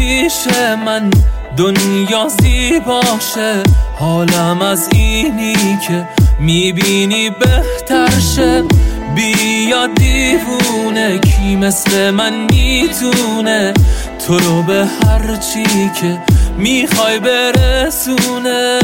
پیش من دنیا زیباشه، حالم از اینی که میبینی بهتر شه. بیا دیوونه، کی مثل من میتونه تو رو به هر چی که میخوای برسونه.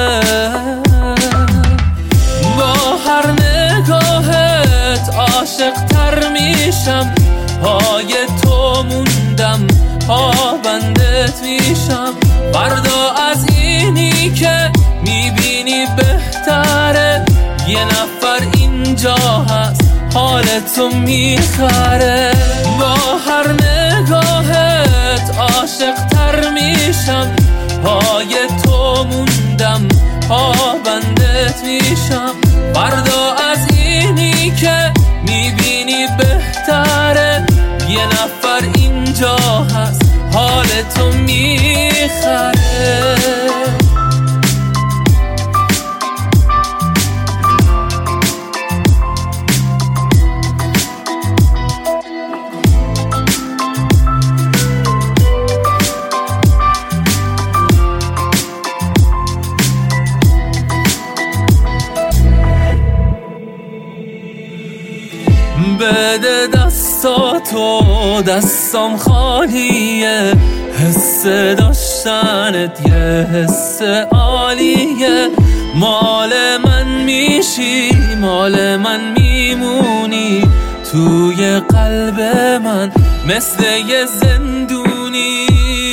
با هر نگاهت عاشق تر میشم، پای تو موندم پابندت میشم. فردا از اینی که میبینی بهتره، یه نفر اینجا هست حالتو میخره. با هر نگاهت عاشق تر میشم، پای تو موندم پابندت میشم. فردا از اینی که میبینی بهتره، یه نفر اینجا هست حالتو میخره. بده دستاتو، دستام خالیه، حس داشتنت یه حس عالیه. مال من میشی، مال من میمونی، توی قلب من مثل یه زندونی.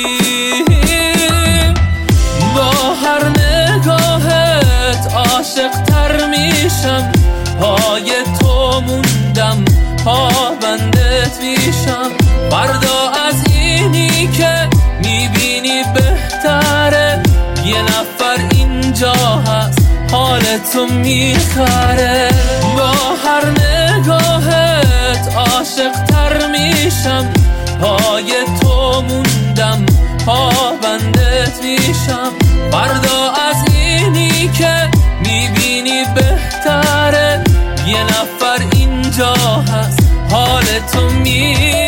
با هر نگاهت عاشق تر میشم، پای تو موندم پابندت میشم. فردا از اینی که میبینی بهتره، یه نفر اینجا هست حالتو میخره. با هر نگاهت عاشق تر میشم، پای تو موندم پابندت میشم. فردا از اینی که میبینی بهتره، یه نفر اینجا هست حالتو میخره.